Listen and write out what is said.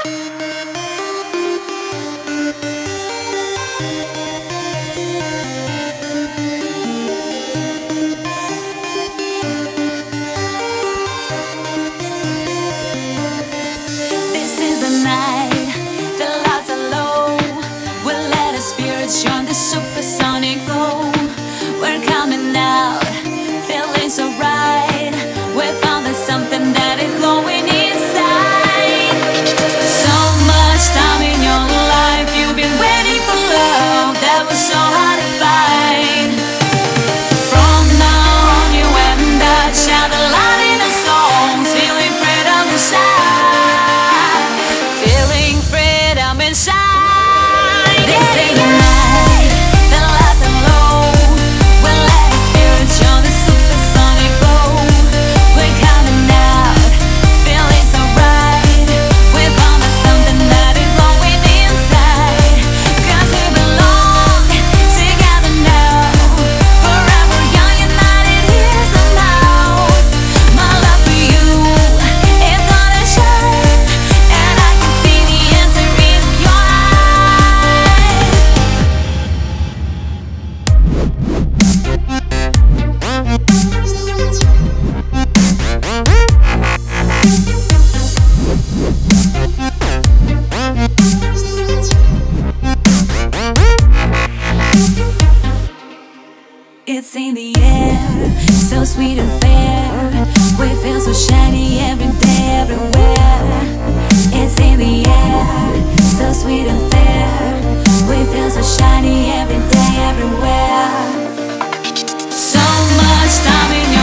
This is the night, the lights are low. We'll let our spirits join the supersonic flow. We're coming out, feeling so right. We found there's something that is glowing inside. So much time in your life, you've been waiting for love that was so hard to find. From now on, you and I share the light in our souls, feeling freedom inside, feeling freedom inside. This is the night, the lights are low. We'll let our spirits join the supersonic flow. We're coming out, feeling so right. We found us something that is glowing inside. 'Cause we belong together now, forever young, united here somehow. My love for you is gonna shine, and I can see the answer in your eyes. It's in the air, so sweet and fair. We feel so shiny every day, everywhere. It's in the air, so sweet and fair. We feel so shiny every day, everywhere. So much time in